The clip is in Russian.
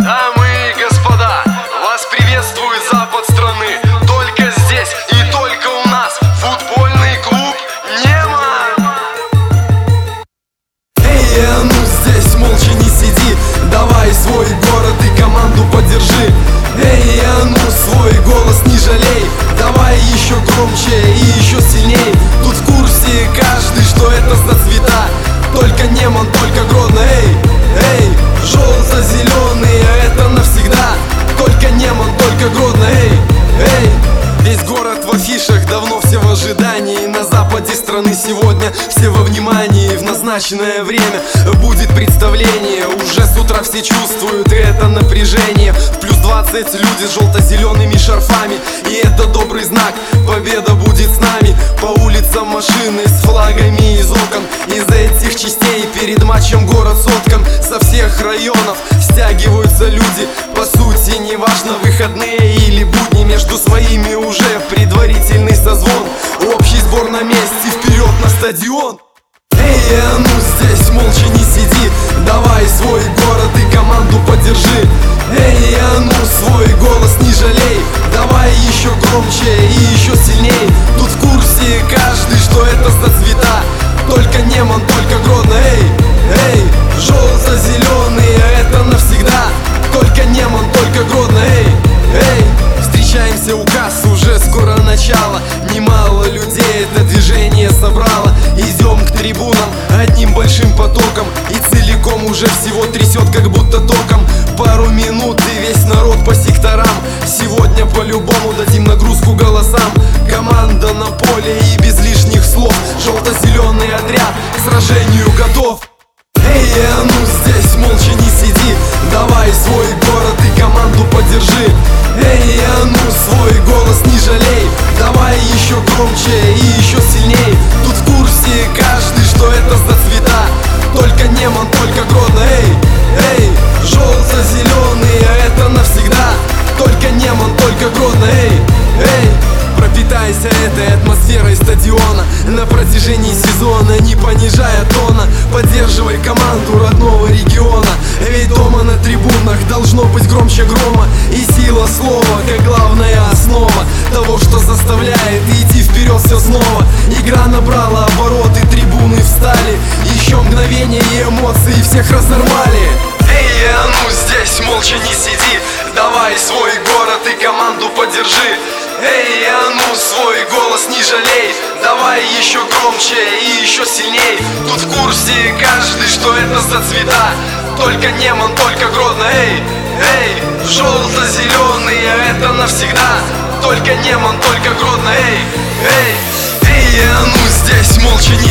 Дамы и господа, вас приветствует запад страны. Только здесь и только у нас футбольный клуб Неман. Эй, а ну здесь молча не сиди, давай свой город и команду поддержи. Эй, а ну свой голос не жалей, давай еще громче и еще сильней. Тут в курсе каждый, что это за цвета. Только Неман, только Гродно, эй, эй, желто-зеленый, а это навсегда. Только Неман, только Гродно, эй, эй. Весь город в афишах, давно все в ожидании. На западе страны сегодня все во внимании. В назначенное время будет представление. Уже с утра все чувствуют это напряжение. В плюс 20 люди с желто-зелеными шарфами, и это добрый знак, победа будет с нами. По улицам машины с флагами из окон. Из этих частей перед матчем город соткан. Со всех районов стягиваются люди. По сути неважно, выходные или будни, между своими уже предварительный созвон. Общий сбор на месте, вперед на стадион. Эй, а ну здесь молча не сиди, давай свой город и команду поддержи. Эй, а ну свой голос не жалей, давай еще громче и еще сильней. Тут в курсе каждый, что это за цвета. Только Неман, только Гродно, эй, эй, желто-зеленый, а это навсегда. Только Неман, только Гродно, эй, эй. Встречаемся у кассы, уже скоро начало. Немало людей это движение собрало. Идем к трибунам одним большим потоком, и целиком уже всего трясет, как будто током. Пару минут и весь народ по секторам. Сегодня по-любому дадим нагрузку голосам. Команда на поле и без лишних слов. Желто-зеленый отряд к сражению готов. Эй, а ну здесь молча не сиди, давай свой город и команду поддержи. Эй, а ну свой голос не жалей, давай еще громче и еще сильней. Тут в курсе каждый, что это за цвета. Только Неман, только Гродно, эй, эй, желто-зеленый, а это навсегда. Только Неман, только Гродно, эй, эй. Пропитайся этой атмосферой стадиона на протяжении сезона, не понижая тона. Поддерживай команду родного региона, ведь дома на трибунах должно быть громче грома. И сила слова, как главная основа того, что заставляет идти вперед все снова. Игра набрала обороты, трибуны встали. Еще мгновение и эмоции всех разорвали. Эй, а ну здесь молча не сиди, давай свой город и команду поддержи. Эй, а ну свой голос не жалей, давай еще громче и еще сильней. Тут в курсе каждый, что это за цвета. Только Неман, только Гродно, эй, эй, желто-зеленый, а это навсегда. Только Неман, только Гродно, эй, эй. Эй, а ну здесь молча не